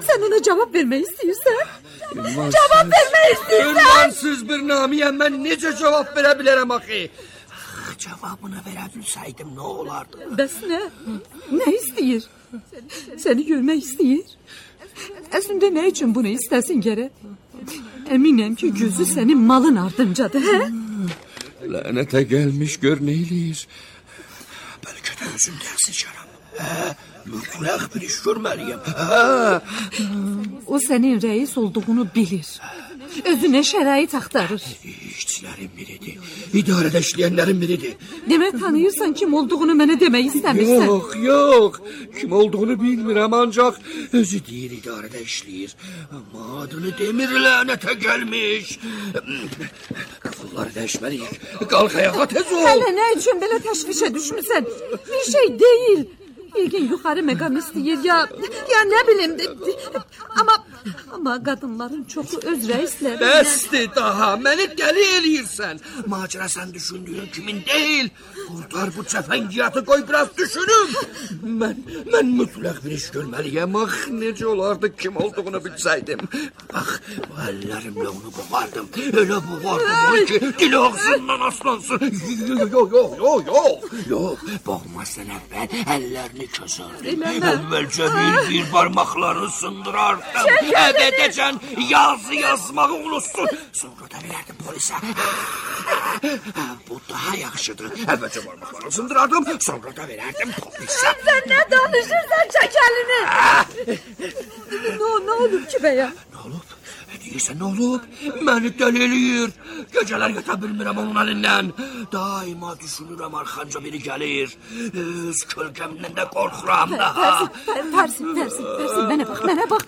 Sen ona cevap vermeyi istiyorsan. Cevap vermeyi istiyorsan. Ünvansız bir namiyem ben necə cevap verebilirim axı? Cevabını verebilseydim ne olardı? Bəs ne? Ne istiyor? Seni görmek istiyor. Aslında ne için bunu istesin gerek? Eminim ki gözü senin malın ardıncadır. He? Lanete gelmiş gör neyliyir. Belki de özümden sıçarım. Mütlak bir iş görmeliyim. O senin reis olduğunu bilir. Özüne şerait aktarır. İşçilerin biridir. İdarede işleyenlerin biridir. Demek tanıyorsan kim olduğunu bana demeyi istemişsen. Yok. Kim olduğunu bilmirəm ancak özü deyir idarede işleyir. Ama adını demir lanete gelmiş. Kafulları değişmeliyik. Kalk ayağa tez ol. Hele ne için böyle teşvişe düşmüşsen? Bir şey değil. İlgin yukarı mekan istiyor ya ne bileyim. Ama kadınların çoxu öz reisleri. Bəsdir daha, beni deli eləyirsən. Macera sen düşündüğün kimin değil. Kurtar bu cəfəngiyatı koy biraz düşünüm. Ben mütləq bir iş görməliyəm. Necə olardı kim olduğunu bilsəydim. Bak bu ellerimle onu boğardım. Öyle boğardım ki dili ağzından aslansın. Yok. Boğmazsan evvel ellerini keserdim. Evvelce bir parmaklarını sındırardım. Ebedecen yazı yazmağı unutsun. Sonra da vererdim polise. Bu daha yaxşıdır. Evvelce parmaklarını sındırardım. Sonra da vererdim polise. Sen ne danışırsan çek elini. Ne olur ki be ya? Ne olup? Deyirsən ne olup? Beni deli eləyir. Geceler yata bilmirəm onun elinden. Daima düşünürəm arxanca biri gelir. Öz kölgemden de korkuram daha. Tersin. Bana bak.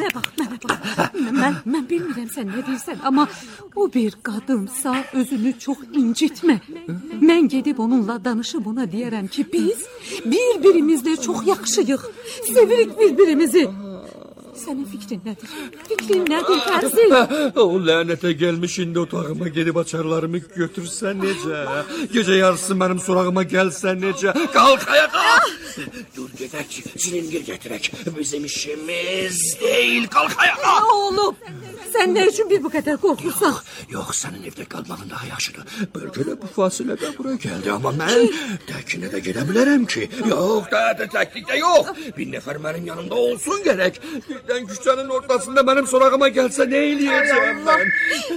Ben bilmirəm sen ne deyirsən ama o bir kadınsa özünü çok incitme. Ben gidip onunla danışıp ona diyerem ki biz birbirimizle çok yakışıyıq. Sevirik birbirimizi. Senin fikrin nedir? Terzi? O lanete gelmiş indi otağıma gelip açarlarımı götürsen nece? Gece yarısı benim sorağıma gelsen nece? Kalk ayağa! Dur gedək, çilingir getirək. Bizim işimiz değil, kalk ayağa! Oğlum, sen ne için bir bu kadar korkursan? Yok, senin evde kalmağın daha yaşıdır. Bölgede bu fasilede buraya geldi ama ben tekine de gidebilirim ki. Yok, daha da teklikte yok. Bir nefer benim yanımda olsun gerek. Birden güçlerin ortasında benim sorağıma gelse ne eləyəcəm ben?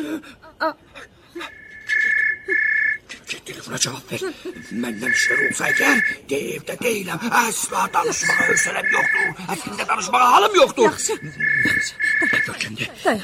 Git telefona cevap ver. Benden işler olsa eğer deyip de değilim. Asla danışmağa hövsələm yoktur. Əslində danışmağa halım yoktur. Yaxşı. Görkemde. Dayan.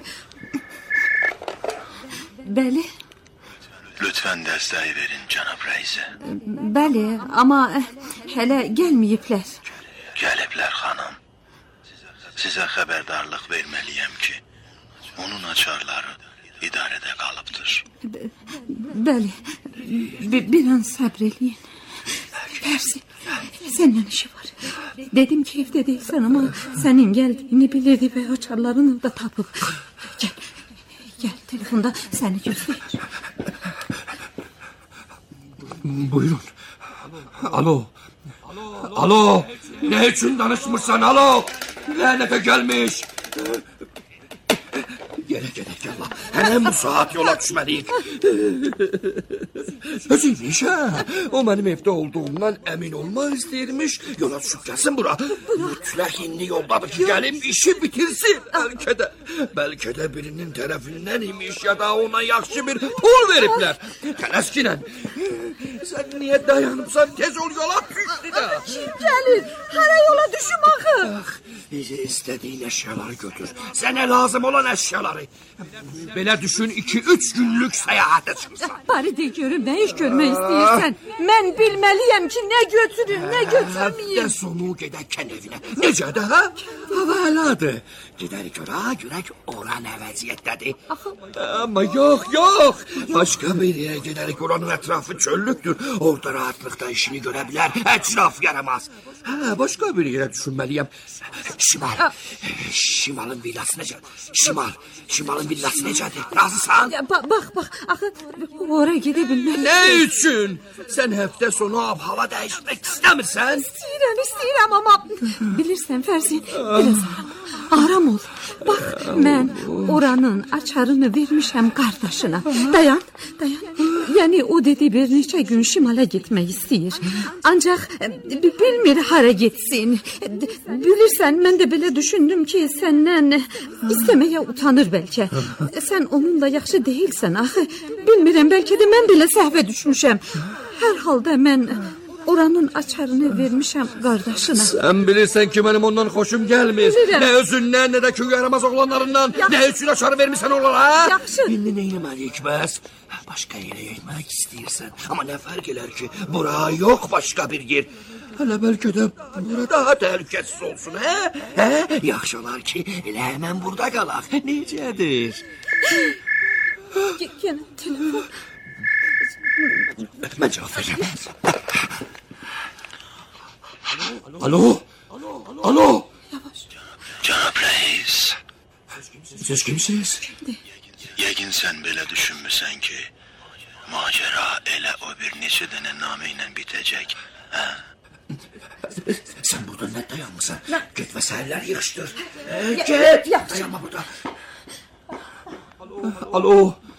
Bəli. Lütfen desteği verin Cənab Reis'e. Bəli, ama hələ gəlməyiblər. Gəliblər xanım. Size haberdarlık vermeliyim ki onun açarları idarede kalıptır. Bəli, bir an sabredin. Tersi, seninle işi var. Dedim ki evde değilsen ama senin geldiğini bilirdi ve açarlarını da tapıp. Gel telefonda seni göster. Buyurun. Alo. Ne için danışmışsan alo. Lanete gelmiş. Gerek yallah. Hemen bu saat yola düşmeliyik. Özüymüş ha. O benim evde olduğumdan emin olma isteyirmiş. Yola düşüp gelsin bura. Mutlak indi yoldadır ki gelim işi bitirsin. Belki de birinin tarafından imiş ya da ona yaxşı bir pul veripler. Tələskinen. Sen niye dayanıpsan tez ol yola düştü de. Kim gelir? Hara yola düşüm axı. İstediğin eşyaları götür. Sana lazım olan eşyaları. Belə düşün 2-3 günlük seyahate çıksan. Bari de görüm ne iş görmek istiyorsan. Ben bilmeliyim ki ne götürün ne götürmeyeyim. Həftə sonu gedərkən evinə. Necə də ha? Hava əladır. Gedərik ora, görək ora nə vəziyyətdədir. Ama yok. Başka bir yere gedərik, oranın etrafı çöllüktür. Orada rahatlıkta işini görebilir. Etraf yaramaz. Başka bir yere düşünmeliyim. Şimalın villası necə? Şimalın villası necədir? Razısan? Bak. Axı oraya gidebilmem. Ne üçün? Sen hafta sonu hava değişmek istemirsen? İstəyirəm ama bilirsən Fərzi biraz aram ol. Bak, mən oranın açarını vermişəm qardaşına. Dayan. Yəni o dedi bir neçə gün şimala getmək istəyir. Ancaq bilmir hara getsin. Bilirsən, mən də belə düşündüm ki, səndən istəməyə utanır bəlkə. Sən onunla yaxşı deyilsən axı. Bilmirəm, bəlkə də mən belə səhvə düşmüşəm. Hər halda mən oranın açarını vermişəm qardaşına. Sən bilirsən ki, mənim ondan xoşum gəlmir. Bilirəm. Nə özündən, nə də köy yaramaz oğlanlarından. Nə üçün açarı vermişsən onlara, ha? Yaxşı. İndi nə eləməliyik bəs? Başqa yerə getmək istəyirsən. Amma nə fərq elər ki, bura yox, başqa bir yer. Hələ bəlkə də bura daha təhlükəsiz olsun, hə? Yaxşı olar ki, elə həmən burada qalaq. Necədir? Yenə telefon. Mən cavab verəm. Alo. Cənab rəis, Siz kimsiniz? yəqin sən belə düşünmüsən ki, macəra elə o bir neçə dənə namə ilə bitəcək, hə? Sən burada nə dayanmısan? Get və səhərlər yığışdır. Get, dayanma burada. Alo.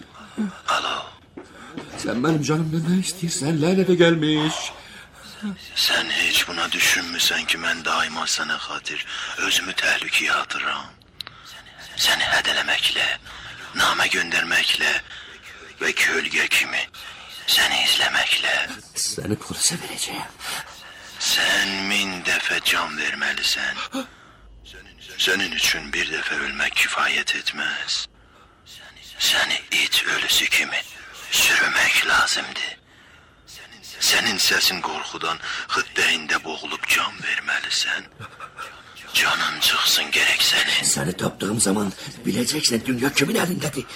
Sən mənim canımdan nə istəyirsən? Lənətə gəlmiş. Sən heç buna düşünmüsən ki, mən daima sənə xatir özümü təhlükəyə atıram. Səni hədələməklə, namə göndərməklə və kölgə kimi səni izləməklə. Səni polisə verəcəyəm. Sən 1000 dəfə can verməlisən. Sənin üçün bir dəfə ölmək kifayət etməz. Səni it ölüsü kimi sürümək lazımdır. Sənin səsin qorxudan xıddəyində boğulub can verməlisən. Canın çıxsın gərək sənin. Səni tapdığım zaman biləcəksən dünya kimin əlindədir.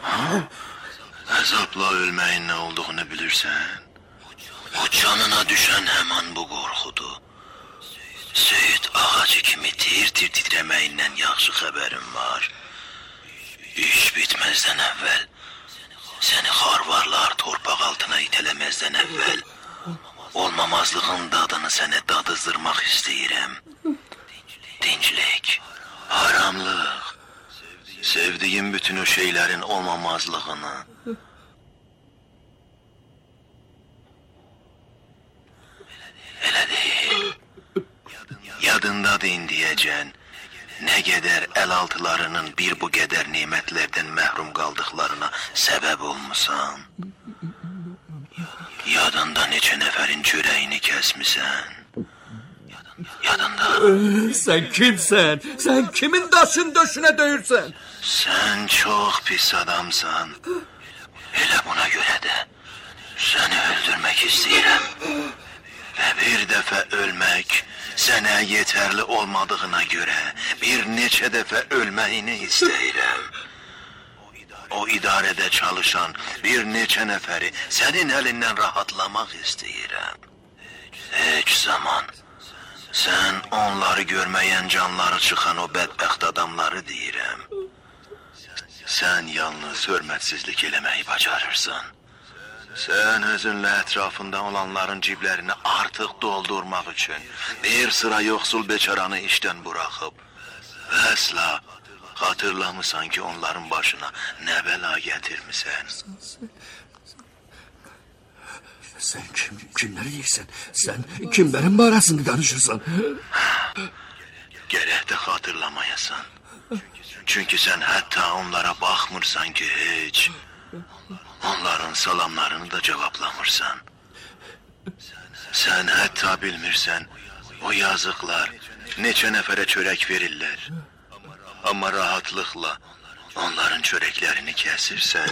Əzabla ölməyin nə olduğunu bilirsən. O canına düşən həman bu qorxudur. Söyüd ağacı kimi tir-tir titrəməyindən yaxşı xəbərim var. İş bitməzdən əvvəl, səni xarvarlar torpaq altına itələməzdən əvvəl, olmamazlığın dadını sənə dadızdırmaq istəyirəm. Dinclik, haramlıq, sevdiyim bütün o şeylərin olmamazlığını. Elə deyil. Yadındadır indiyəcən, nə qədər əlaltılarının bir bu qədər nemətlərdən məhrum qaldıqlarına səbəb olmusan. Yadında neçə nəfərin çörəyini kəsmisən. Yadında. Sən kimsən? Sən kimin daşın döşünə döyürsən? Sən çox pis adamsan. Elə buna görə də səni öldürmək istəyirəm. Və bir dəfə ölmək sənə yetərli olmadığına görə bir neçə dəfə ölməyini istəyirəm. O idarədə çalışan bir neçə nəfəri sənin əlindən rahatlamaq istəyirəm. Heç zaman sən onları görməyən canları çıxan o bədbəxt adamları deyirəm. Sən yalnız hörmətsizlik eləməyi bacarırsan. Sən özünlə ətrafında olanların ciblərini artıq doldurmaq üçün bir sıra yoxsul beçaranı işdən buraxıb və əsla xatırlamısan ki, onların başına nə bəla gətirmisən. Sən kimləri deyirsən? Sən kimlərin barəsində danışırsan? Gərək də xatırlamayasan. Çünki sən hətta onlara baxmırsan ki, heç onların salamlarını da cavablamırsan. Sən hətta bilmirsən, o yazıqlar neçə nəfərə çörək verirlər. Amma rahatlıqla onların çörəklərini kəsirsən.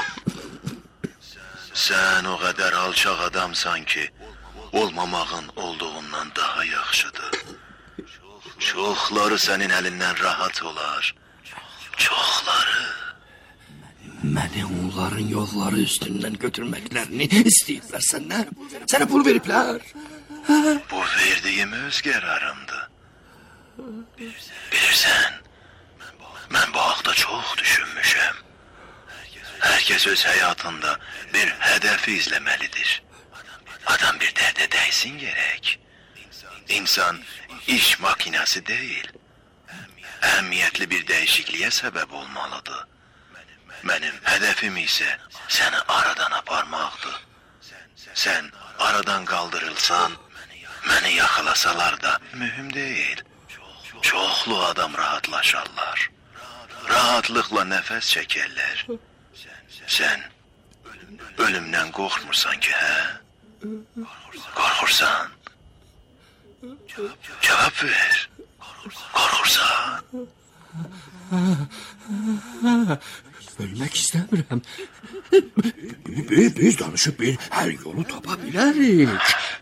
Sən o qədər alçaq adamsan ki, olmamağın olduğundan daha yaxşıdır. Çoxları sənin əlindən rahat olar. Çoxları. Məni onların yolları üstündən götürməklərini istəyirlər səndən. Sənə pul veriblər. Bu verdiyim öz qərarımdır. Bilirsən, mən bu haqda çox düşünmüşəm. Hər kəs öz həyatında bir hədəfi izləməlidir. Adam bir dərdə dəysin gərək. İnsan iş makinası deyil. əhəmiyyətli bir dəyişikliyə səbəb olmalıdır. Mənim hədəfim isə səni aradan aparmaqdır. Sən aradan qaldırılsan, məni yaxalasalar da mühüm deyil. Çoxlu adam rahatlaşarlar. Rahatlıqla nəfəs çəkərlər. Sən ölümdən qorxmursan ki, hə? Qorxursan? Cavab ver. Qorxursan? Ölmək istəmirəm. Biz danışıb bir hər yolu tapa bilərik.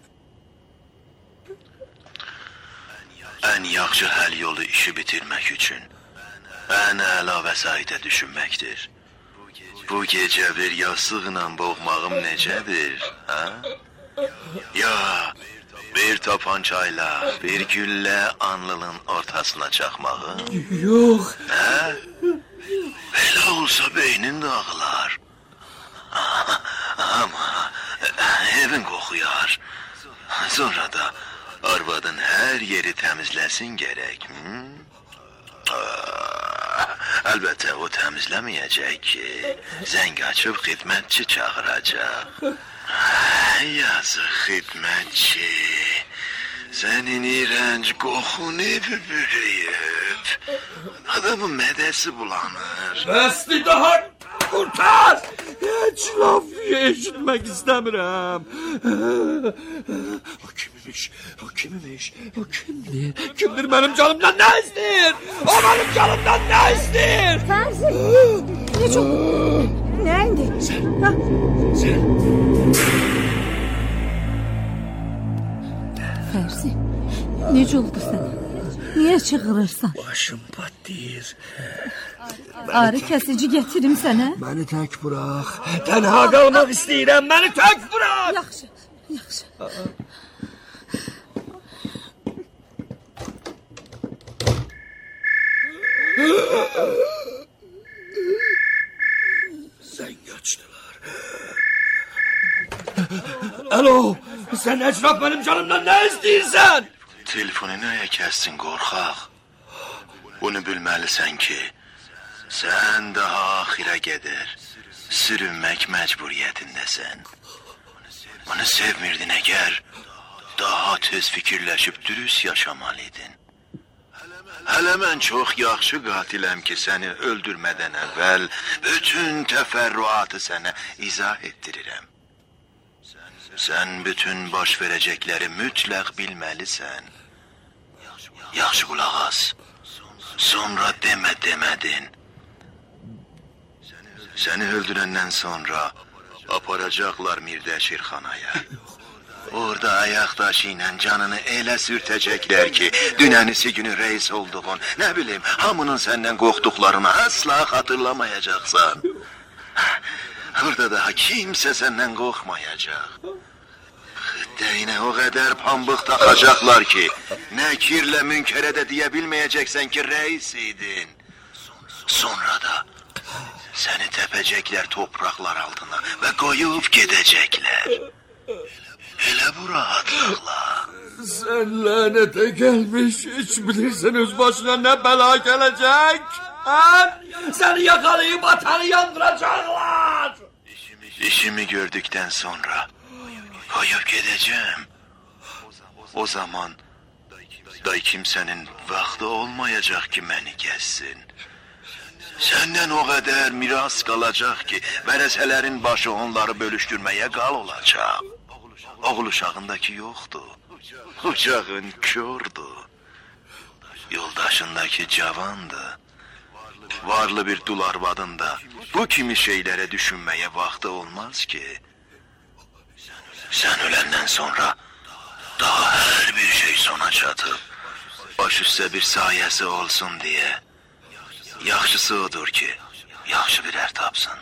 Ən yaxşı həll yolu işi bitirmək üçün ən əla vəsaitə düşünməkdir. Bu gecə bir yastıqla boğmağım necədir, hə? Ya bir tapancayla bir güllə anlının ortasına çaxmağım? Yox. Hə? Belə olsa beynin dağılar. Amma evin qoxuyar. Sonra da arvadın hər yeri təmizləsin gərək. Əlbəttə o təmizləməyəcək ki, zəng açıb xidmətçi çağıracaq. Yazıq xidmətçi, sənin iğrənc qoxun evi bürüyüb. Adamın mədəsi bulanır. Bəsli daha qurtar! Heç laf eşitmək istəmirəm. O kimmiş? O kimmiş? O kimdir? Kimdir mənim canımdan nə istəyir? O mənim canımdan nə istəyir? Fərzi, necə oldu? Nə indi? Sən. Fərzi, necə oldu sənə? Niyə çığırırsan? Başım patlayır. Ağrı kəsici gətirim sənə. Məni tək burax. Tənha qalmaq istəyirəm. Məni tək burax. Yaxşı, yaxşı. Zəng açdılar. Alo, sən Əcraf mənim canımdan nə istəyirsən? Telefonu nəyə kəssin qorxaq? Bunu bilməlisən ki, sən daha axirə qədər sürünmək məcburiyyətindəsən. Bunu sevmirdin əgər, daha tez fikirləşib dürüst yaşamalıydın. Hələ mən çox yaxşı qatiləm ki, səni öldürmədən əvvəl bütün təfərrüatı sənə izah etdirirəm. Sən bütün baş verəcəkləri mütləq bilməlisən. Yaxşı qulaq as. Sonra demədin. Səni öldürəndən sonra aparacaqlar Mirdəşirxanaya. Orada ayaqdaşı ilə canını elə sürtəcəklər ki, dünənisi günü reis olduğun, nə bilim, hamının səndən qorxduqlarını asla xatırlamayacaqsan. Orada daha kimsə səndən qorxmayacaq. Xıddəyinə o qədər pambıq taxacaqlar ki, nə kirlə münkərə də deyə bilməyəcəksən ki, reis idin. Sonra da səni təpəcəklər topraqlar altına və qoyub gedəcəklər. Elə bu rahatlıqla. Sən lənətə gəlmiş, heç bilirsən öz başına nə bəla gələcək? Səni yakalayıb atanı yandıracaqlar. İşimi gördükdən sonra qoyub gedəcəm. O zaman day kimsənin vaxtı olmayacaq ki, məni gəzsin. Səndən o qədər miras qalacaq ki, vərəsələrin başı onları bölüşdürməyə qal olacaq. Oğul uşağındakı yoxdur. Uşağın kördür. Yoldaşındakı cavandır. Varlı bir dul arvadın da bu kimi şeylərə düşünməyə vaxtı olmaz ki. Sən öləndən sonra daha hər bir şey sona çatıb, baş üstə bir sayəsi olsun deyə. Yaxşısı odur ki, yaxşı bir ər tapsın.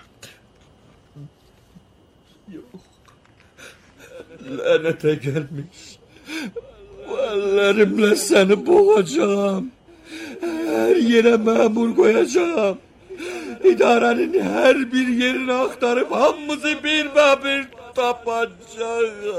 Lənətə gəlmiş. Bu əllərimlə səni boğacağım. Hər yerə məmur qoyacağım. İdarənin hər bir yerini axtarıb hamımızı bir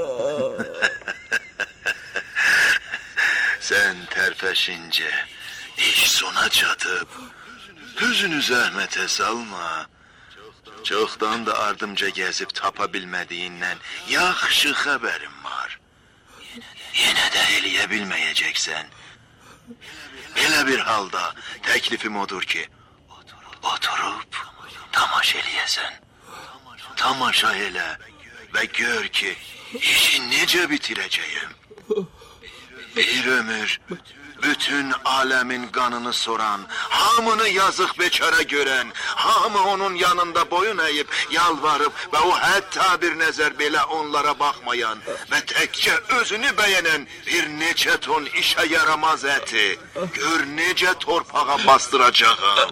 tapacağım. Sən tərpəşincə İş sona çatıp özünü zəhmətə salma. Çoxdan da ardımca gəzib tapa bilmədiyindən yaxşı xəbərim var. Yenə də eləyə bilməyəcəksən. Belə bir halda təklifim odur ki, oturub tamaşa eləyəsən. Tamaşa elə və gör ki, işi necə bitirəcəyim. Bir ömür bütün aləmin qanını soran, hamını yazıq bekara görən, hamı onun yanında boyun əyib, yalvarıb və o hətta bir nəzər belə onlara baxmayan və təkcə özünü bəyənən bir neçə ton işə yaramaz əti, gör necə torpağa bastıracağım.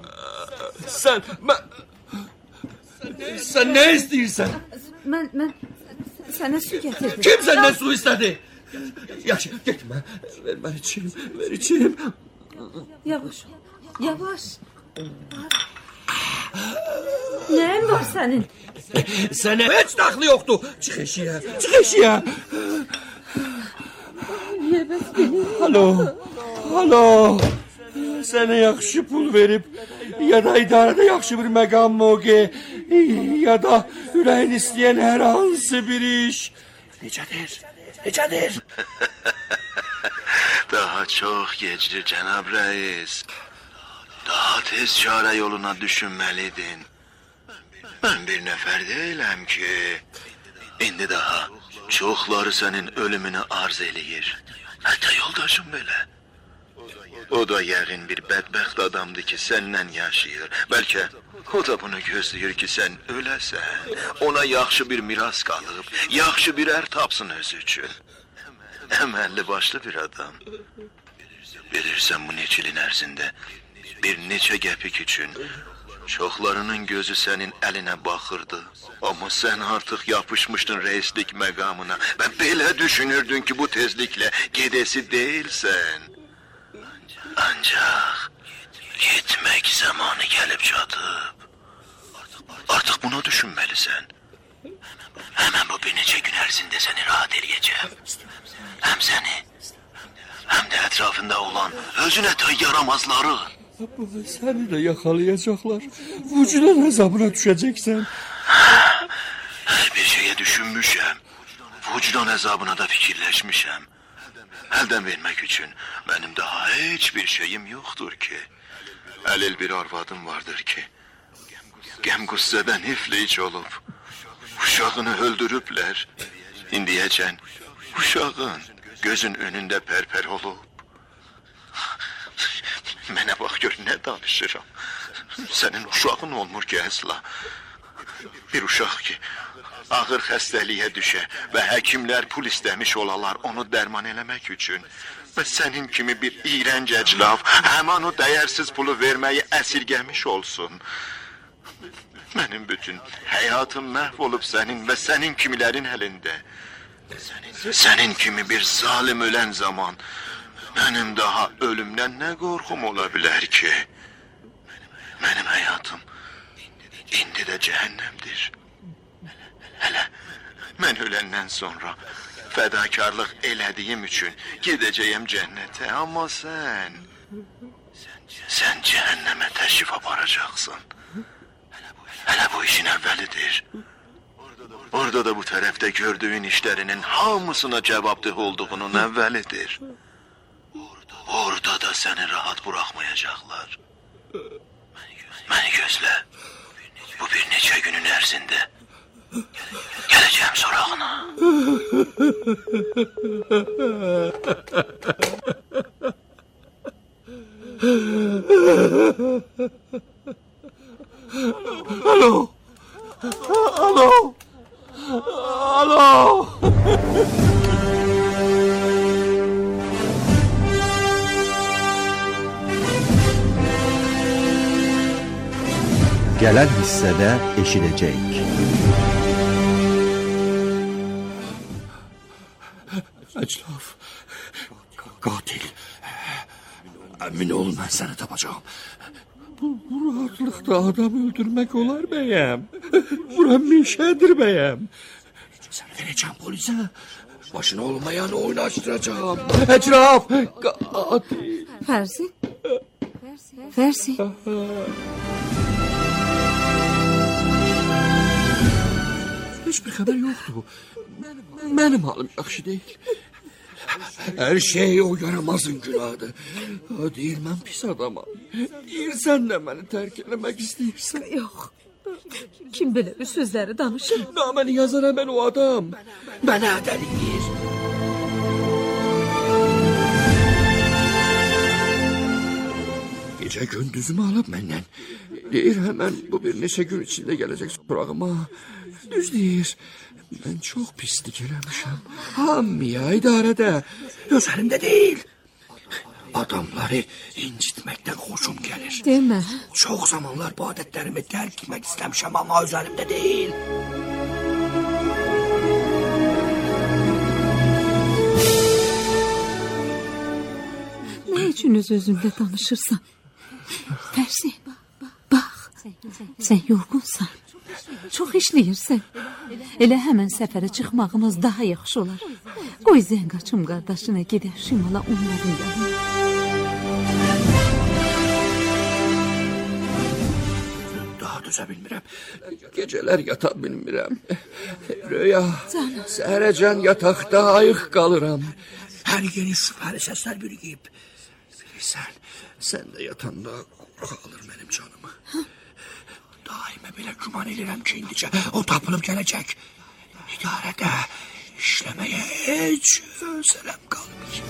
Sen ne istiyorsan? Mən sənə su gətirdim. Kim senden su istedi? Yaxşı, getmə. Ver içeyim. Yavaş. Nəyin var sənin? Sənə heç daxlı yoxdur. Çıx eşiyə. Alo. Sənə yaxşı pul verib, ya da idarədə yaxşı bir məqam mövqe, ya da ürəyin istəyən hər hansı bir iş. Necədir? Daha çox gecdir cənab rəis. Daha tez çarə yoluna düşünməliydin. Mən bir nəfər deyiləm ki, indi daha çoxları sənin ölümünü arz eləyir. Hətta yoldaşım belə. O da yəqin bir bədbəxt adamdır ki, səndən yaşayır. Bəlkə o da bunu gözləyir ki, sən öləsən. Ona yaxşı bir miras qalıb, yaxşı bir ər tapsın özü üçün. Əməlli başlı bir adam. Bilirsən bu neçə ilin ərzində bir neçə qəpik üçün çoxlarının gözü sənin əlinə baxırdı. Amma sən artıq yapışmışdın reislik məqamına və belə düşünürdün ki, bu tezliklə gedəsi deyilsən. Ancaq getmək zamanı gəlib çatıb. Artıq bunu düşünməlisən. Həmən bu bir neçə gün ərzində səni rahat eləyəcəm. Həm səni, həm də ətrafında olan özünə tay yaramazları. Səni də yaxalayacaqlar. Vücudan əzabına düşəcəksən. Hər bir şeyə düşünmüşəm. Vücudan əzabına da fikirləşmişəm. Əldən vermək üçün mənim daha heç bir şeyim yoxdur ki. Əlil bir arvadım vardır ki, qəm-qüssədən iflic olub. Uşağını öldürüblər. İndiyəcən uşağın gözün önündə pərpər olub. Mənə bax gör nə danışıram. Sənin uşağın olmur ki əsla. Bir uşaq ki, ağır xəstəliyə düşə və həkimlər pul istəmiş olalar onu dərman eləmək üçün. Və sənin kimi bir iyrənc əclav həman o dəyərsiz pulu verməyi əsirgəmiş olsun. Mənim bütün həyatım məhv olub sənin və sənin kimilərin əlində. Sənin kimi bir zalim ölən zaman mənim daha ölümdən nə qorxum ola bilər ki? Mənim həyatım indi də cəhənnəmdir. Hələ mən öləndən sonra fədakarlıq elədiyim üçün gedəcəyəm cənnətə, amma sən cəhənnəmə təşrif aparacaqsın. Hələ bu işin əvvəlidir. Orada da bu tərəfdə gördüyün işlərinin hamısına cavabdeh olduğunun əvvəlidir. Orada da səni rahat buraxmayacaqlar. Məni gözlə. Bu bir neçə günün ərzində gələcəm sorağına. Alo. Gələn hissədə eşidəcək. Əclav, qatil. Əmin ol, mən səni tapacağım. Bu rahatlıqda adam öldürmək olar bəyəm. Bura mişədir bəyəm. Səni verəcəm polisə. Başına olmayanı oynaşdıracağım. Əclav, qatil. Fərzi, Fərsi. Heç bir xəbər yoxdur. Mənim halım yaxşı deyil. Hər şey o yaramazın günahıdır. O deyir, mən pis adamam. Deyir, sən də məni tərk eləmək istəyirsən. Yox. Kim belə bu sözləri danışır? Naməni yazar həmən o adam. Mənə ədəliyir. Gecə gündüzümü alıb məndən. Deyir, həmən bu bir neçə gün içində gələcək sorağıma. Düz deyir. Mən çox pislik eləmişəm. Hamıya idarədə. Öz əlimdə deyil. Adamları incitməkdən xoşum gəlir. Demə. Çox zamanlar bu adətlərimi tərk etmək istəmişəm, amma öz əlimdə deyil. Nə üçün öz-özünlə danışırsan? Fərsi, bax, sən yorğunsan. Çox işləyirsən. Elə həmən səfərə çıxmağımız daha yaxşı olar. Qoy Zənqaçım qardaşına gedər şimala onların yanına. Daha dözə bilmirəm. Gecələr yata bilmirəm. Röya, səhərəcən yataqda ayıq qalıram. Hər yeni şübhəli səslər bürüyüb. Bilirsən, sən də yatanda qorxa alır mənim canımı. Daimə belə güman edirəm ki, indicə o tapılıb gələcək. İdarədə işləməyə heç özələm qalmayıb.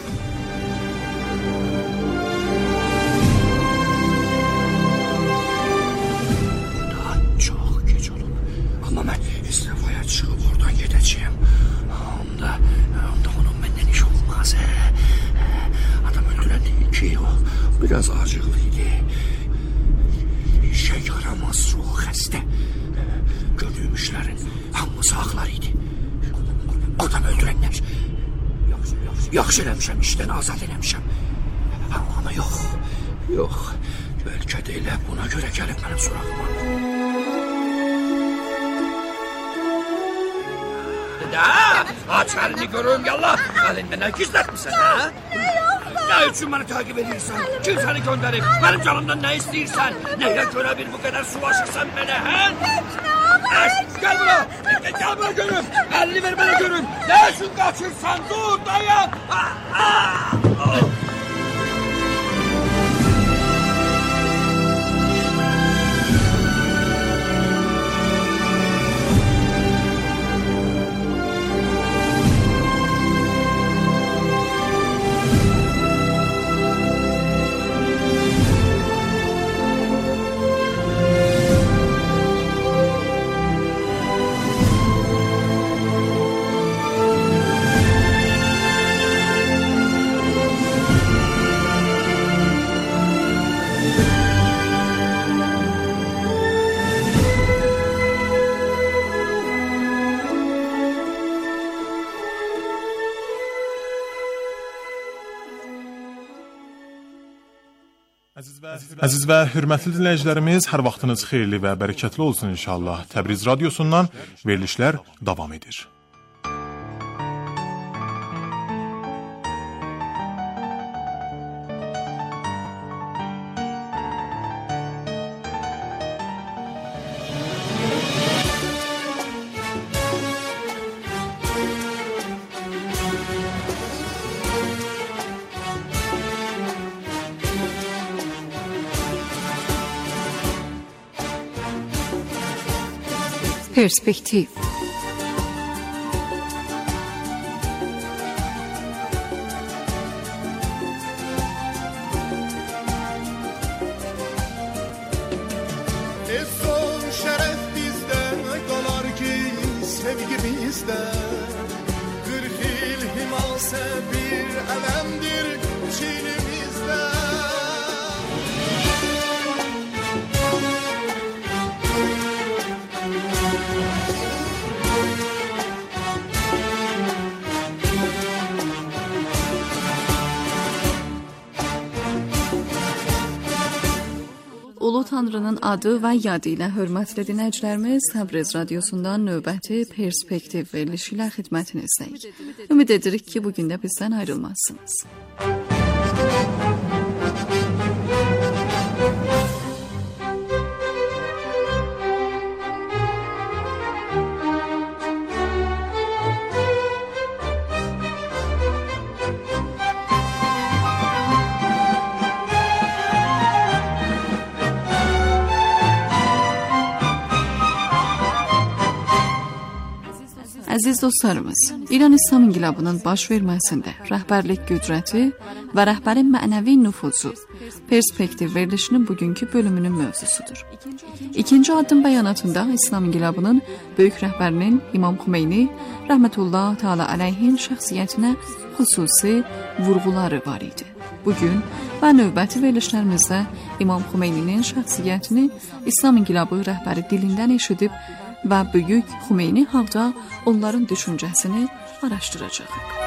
Daha çox gec olub. Amma mən istifaya çıxıb oradan gedəcəyim. Onda onun məndən iş olmaz. Adam öldürən deyil ki, o biraz acıqlı idi. İşə yaramaz ruh xəstə. Gördüyüm işlərin hamısı ağlar idi. Adam öldürənlər. Yaxşı eləmişəm, işdən azad eləmişəm. Amma yox. Bəlkə də elə buna görə gəlib mənim sorağıma. Aç əlini görüm, yallah. Əlində nə gizlətmirsən, hə? Nə üçün məni takip edirsən? Kim səni göndərib? Mənim canımdan nə istəyirsən? Nəyə görə bir bu qədər sulaşırsan mənə, hə? Gəl bura görüm. Əlini ver mənə görüm. Nə üçün qaçırsan? Dur, dayan. Əziz və hörmətli dinləyicilərimiz, hər vaxtınız xeyirli və bərəkətli olsun inşallah. Təbriz Radiosundan verilişlər davam edir. Perspektiv. Son şeref bizde kalar ki sevgi bizde. 40 yıl himase bir elemdir çiğnimizde. Ulu Tanrının adı və yadı ilə hörmətli dinləyicilərimiz Təbriz Radiosundan növbəti Perspektiv verilişi ilə xidmətinizdəyik. Ümid edirik ki, bugün də bizdən ayrılmazsınız. Əziz dostlarımız, İran İslam İnqilabının baş verməsində rəhbərlik qüdrəti və rəhbərin mənəvi nüfuzu perspektiv verilişinin bugünkü bölümünün mövzusudur. İkinci addım bəyanatında İslam İnqilabının böyük rəhbərinin İmam Xümeyni rəhmətullah təala əleyhin şəxsiyyətinə xüsusi vurğuları var idi. Bugün və növbəti verilişlərimizdə İmam Xümeyninin şəxsiyyətini İslam İnqilabı rəhbəri dilindən eşidib və böyük Xümeyni haqda onların düşüncəsini araşdıracağıq.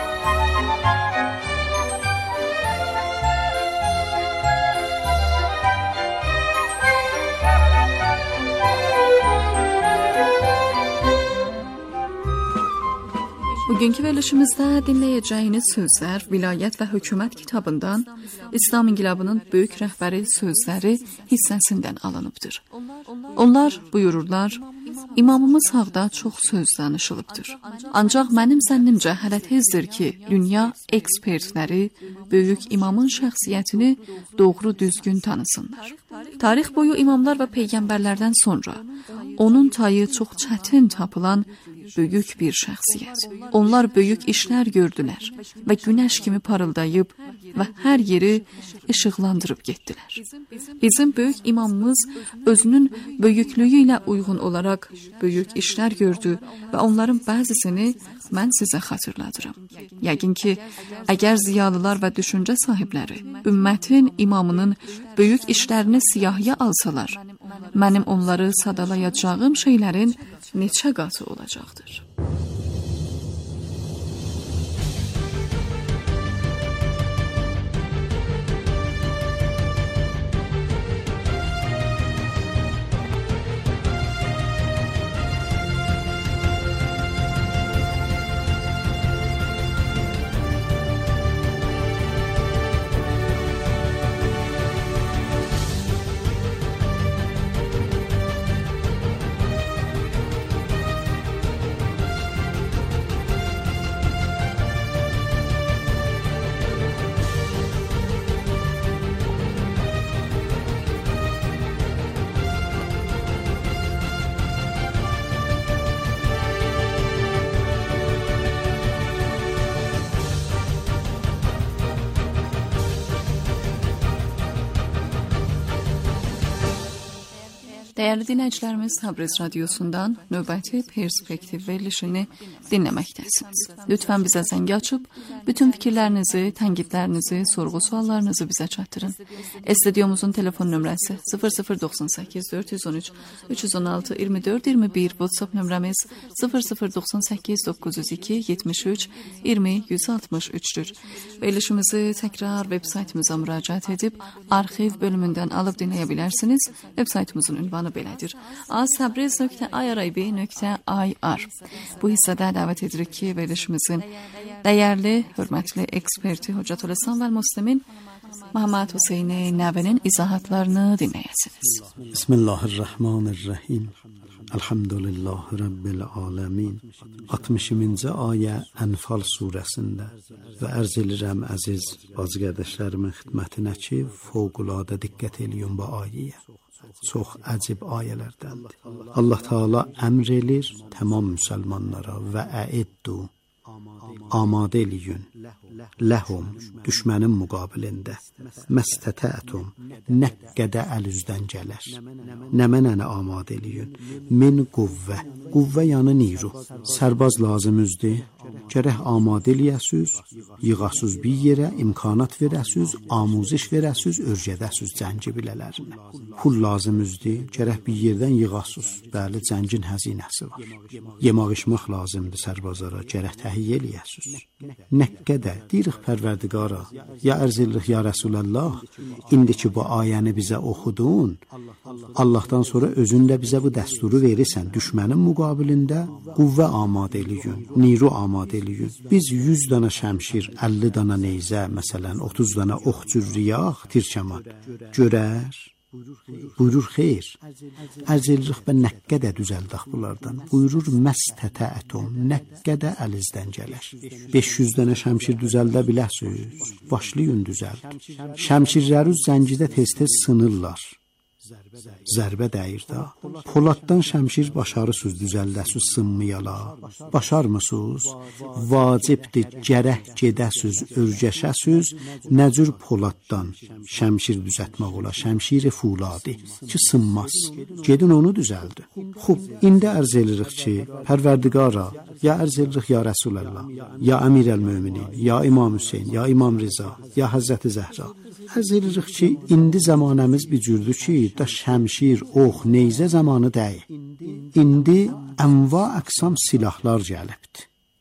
Bugünkü verilişimizdə dinləyəcəyiniz sözlər Vilayət və Hökumət kitabından İslam İnqilabının böyük rəhbəri sözləri hissəsindən alınıbdır. Onlar buyururlar, İmamımız haqda çox söz danışılıbdır. Ancaq mənim zənnimcə hələ tezdir ki, dünya ekspertləri böyük imamın şəxsiyyətini doğru düzgün tanısınlar. Tarix boyu imamlar və peyğəmbərlərdən sonra onun tayı çox çətin tapılan böyük bir şəxsiyyət. Onlar böyük işlər gördülər və günəş kimi parıldayıb və hər yeri işıqlandırıb getdilər. Bizim böyük imamımız özünün böyüklüyü ilə uyğun olaraq böyük işlər gördü və onların bəzisini mən sizə xatırladıram. Yəqin ki, əgər ziyalılar və düşüncə sahibləri ümmətin imamının böyük işlərini siyahıya alsalar, mənim onları sadalayacağım şeylərin neçə qatı olacaqdır. Dəyərli dinləyicilərimiz, Təbriz radiosundan növbəti perspektiv verilişini dinləməkdəsiniz. Lütfən bizə zəng açıb, bütün fikirlərinizi, tənqidlərinizi, sorğu-suallarınızı bizə çatdırın. Studiomuzun telefon nömrəsi 0098 413 316 24 21, WhatsApp nömrəmiz 0098 902 73 20 163-dür. Verilişimizi təkrar veb-saytımıza müraciət edib, arxiv bölümündən alıb dinləyə bilərsiniz. Veb-saytımızın ünvanı belədir. aztabriz.irib.ir. Bu hissədə dəvət edirik ki, verilişimizin dəyərli, hörmətli eksperti Hüccətül-İslam və Müslimin Məhəmməd Hüseyni Nəvinin izahatlarını dinləyəsiniz. Bismillahirrahmanirrahim. Elhamdülillahi Rabbil alemin. 60-cı ayə Ənfal surəsində və ərz edirəm əziz bacı qardaşlarımın xidmətinə ki, fövqəladə diqqət eləyin bu ayəyə. Çox əcib ayələrdəndir. Allah Teala əmr edir tamam müsəlmanlara və əiddu amadə eləyin ləhum düşmənin müqabilində məstətətum nə qədər əlüzdən gələr. Nə mənəni amadə eləyin min quvvə yəni niru. Sərbaz lazımızdır. Gərək amadə eləyəsiz, yığasız bir yerə, imkanat verəsiz, amuziş verəsiz, örgədəsiz cəngi bilələrinə. Pul lazımızdır, gərək bir yerdən yığasız. Bəli, cəngin həzinəsi var. Yemək içmək lazımdır sərbazlara, gərək təhiyyə eləyəsiz. Nə qədər deyirik Pərverdigara, ya ərz edirik ya Rəsulallah, indi ki bu ayəni bizə oxudun, Allahdan sonra özünlə bizə bu dəsturu verirsən, düşmənin müqabilində quvvə amadə eləyin, niru amadə eləyin. Biz 100 dana şəmşir, 50 dana neyzə, məsələn 30 dana ox cürriyaq, tirkəman görər. Buyurur xeyr. Ərz edirik və nə qədər düzəldək bunlardan. Buyurur məstətətum, nə qədər əlizdən gələr. 500 dənə şəmşir düzəldə biləsiz. Başlayın düzəld. Şəmşirləri zəngidə tez-tez sınırlar. Zərbə dəyir də. Poladdan şəmşir başarısız düzəldəsiz sınmayala. Başarmısınız? Vacibdir gərək gedəsiz, örgəşəsiz, nə cür poladdan şəmşir düzəltmək ola, şəmşir fuladi ki sınmaz. Gedin onu düzəldin. Xub, indi ərz edirik ki, Pərverdigara, ya ərz edirik ya Rəsulullah, ya Əmirəl-Möminin, ya İmam Hüseyn, ya İmam Riza, ya Həzrəti Zəhra. Ərz edirik ki, indi zamanəmiz bir cürdür ki, da şəmşir, ox, neyzə zamanı deyil. İndi ənva əqsam silahlar gəlibdir.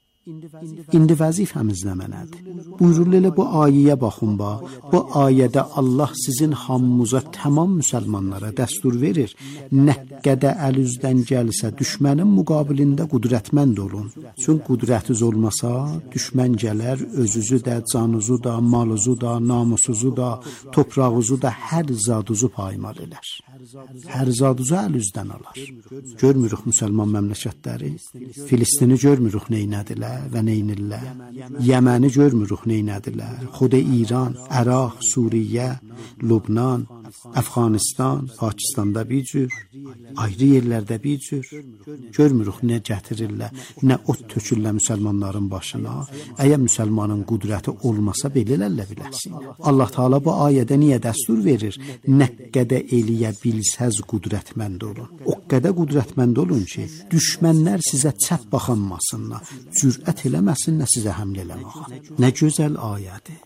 İndi vəzifəmiz nə mənədir? Buyururlar elə bu ayəyə baxın bax. Bu ayədə Allah sizin hamımıza tamam müsəlmanlara dəstur verir. Nə qədər əlüzdən gəlsə düşmənin müqabilində qudrətmənd olun. Çünki qudrətiz olmasa düşmən gələr özünüzü də, canınızı da, malınızı da, namusunuzu da, toprağınızı da hər zaduzu paymal elər. Hər zaduzu əlüzdən alar. Görmürük müsəlman məmləkətləri. Filistini görmürük neynədilər və neynirlər. Yəməni görmürük neynədilər. Xud İran, Əraq, Suriyə, Lübnan, Əfqanistan, Pakistanda bir cür, ayrı yerlərdə bir cür. Görmürük nə gətirirlər, nə ot tökürlər müsəlmanların başına. Əgər müsəlmanın qudrəti olmasa belələrlə biləsin. Allah Taala bu ayədə niyə dəstur verir? Nə qədər eləyə bilsəz qudrətmənd olun. O qədər qudrətmənd olun ki, düşmənlər sizə çəp baxanmasınlar, cürət eləməsinlər sizə həmlə eləməyə. Nə gözəl ayədir.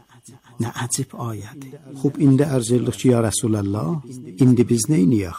Nə əcib ayədir. Xub, indi ərz edirik ki, ya Rəsulullah, indi biz neyniyək?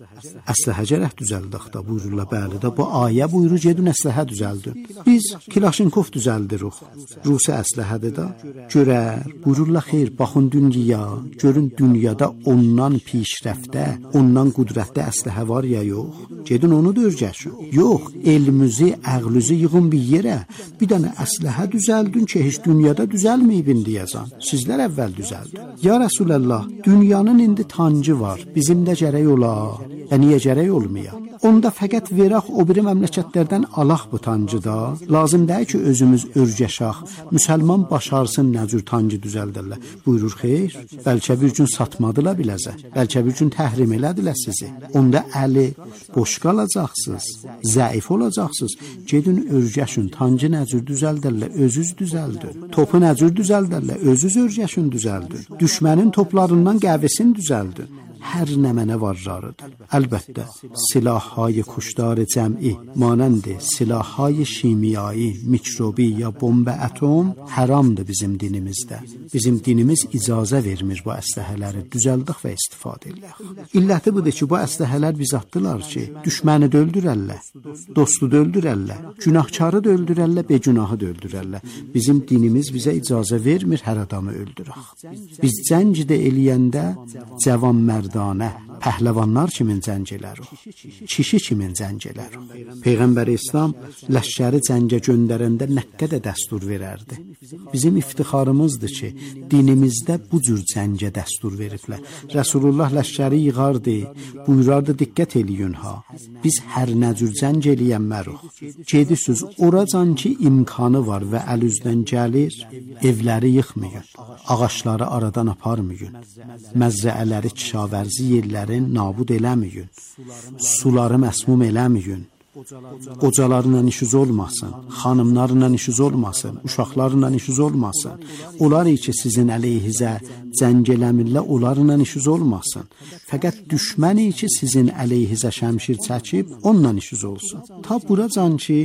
Əsləhə gərək düzəldik da, buyururlar, bəli də, bu ayə buyurur, gedin əsləhə düzəldin. Biz Kilaşinkov düzəldirik. Rusi əsləhədir da, görər, buyururlar, xeyr, baxın dünya, görün dünyada ondan pişrəftə, ondan qudrətdə əsləhə var ya yox. Gedin onu da örgəşin. Yox, elmüzü, əqlüzü yığın bir yerə, bir dənə əsləhə düzəldin ki, heç dünyada düzəlməyibin deyəsən. Sizlər əvvəl düzəldin. Ya Rəsuləllah, dünyanın indi tancı var, bizim də gərək ola. Və niyə gərək olmaya? Onda fəqət verək o biri məmləkətlərdən alaq bu tancıda. Lazım deyil ki, özümüz örgəşək. Müsəlman başarsın nə cür tancı düzəldərlər. Buyurur, xeyr, bəlkə bir gün satmadılar biləzə. Bəlkə bir gün təhrim elədilər sizi. Onda əli boş qalacaqsınız, zəif olacaqsınız. Gedin örgəşin, tancı nə cür düzəldərlər, özünüz düzəldin. Topu nə cür düzəldərlər, özünüz örgəşin düzəldin. Düşmənin toplarından qəvəsini düzəldin. Hər nə mənə varlarıdır. Əlbəttə, silahهای کشتار cəm'i, مانند silahهای şimiyai, mikrobi ya bomba atom haramdır bizim dinimizdə. Bizim dinimiz icazə vermir bu əsləhələri düzəldik və istifadə edirik. İlləti budur ki, bu əsləhələr bizatdılar ki, düşməni də öldürərlər, dostu da öldürərlər, günahkarı da öldürərlər, begünahı da öldürərlər. Bizim dinimiz bizə icazə vermir hər adamı öldürək. Biz cəng də eləyəndə cavan mərdanə, pəhləvanlar kimin cəng elərik, kişi kimin cəng elərik. Peyğəmbər İslam ləşkəri cəngə göndərəndə nə qədər dəstur verərdi. Bizim iftixarımızdır ki, dinimizdə bu cür cəngə dəstur veriblər. Rəsulullah ləşkəri yığardı, buyurardı, diqqət eləyin ha. Biz hər nə cür cəng eləyənmərik. Gedisiz, oracan ki imkanı var və əl üzdən gəlir, evləri yıxmayın, ağaçları aradan aparmayın, məzrəələri kişavərzi yerlərin nabud eləməyin, suları məsmum eləməyin, qocalarla işiniz olmasın, xanımlarla işiniz olmasın, uşaqlarla işiniz olmasın. Onlar ki sizin əleyhizə cəng eləmirlər, onlarla işiniz olmasın. Fəqət düşməni ki sizin əleyhizə şəmşir çəkib, onunla işiniz olsun. Ta buracan ki,